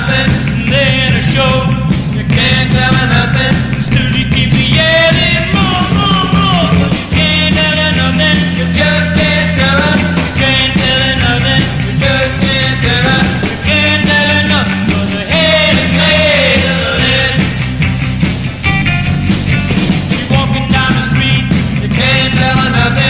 nothing. And then a show, you can't tell her nothing. Susie keeps yelling more, more, more. You can't tell her nothing. You just can't tell her. You can't tell her nothing. You just can't tell her. You can't tell her nothing. 'Cause her head is made of lead. She's walking down the street. You can't tell her nothing.